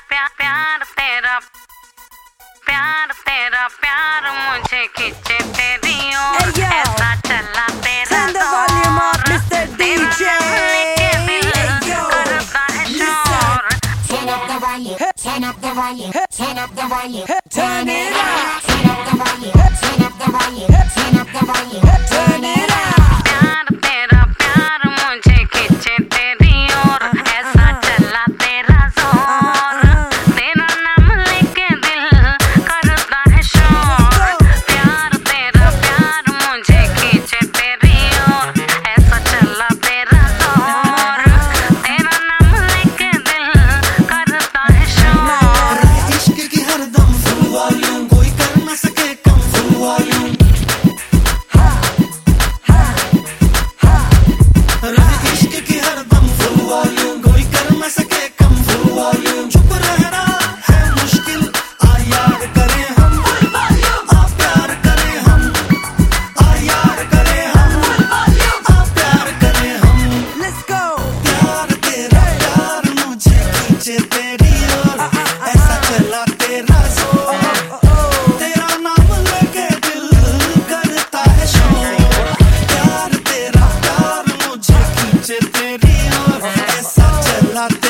प्यार तेरा प्यार मुझे खींचे तेरी ओर ऐसा चला तेरा दौर तेरा नाम लेके दिल करता है शोर Turn up the volume, turn up the volume, turn up the volume, turn it up. Turn up the volume, turn up the volume, turn up the volume, turn it up. प्यार तेरा प्यार मुझे खींचे तेरी ओर ऐसा चला तेरा जोर तेरा नाम लेके दिल करता है शोर प्यार तेरा प्यार मुझे खींचे तेरी ओर ऐसा चला तेरा जोर तेरा नाम लेके दिल करता है शोर इश्क की हरदम फुल वॉल्यूम कोई कर न सके कम फुल वॉल्यूम इश्क की हरदम फुल वॉल्यूम कोई कर न सके कम फुल वॉल्यूम चुप रहना है मुश्किल आ यार करें हम आ प्यार करें हम आ यार करें हम आ प्यार करें हम Let's go. प्यार तेरा प्यार मुझे खींचे तेरी ओर ऐसा चला तेरा जोर तेरा नाम लेके दिल करता है शोर प्यार तेरा प्यार मुझे खींचे तेरी ओर ऐसा चला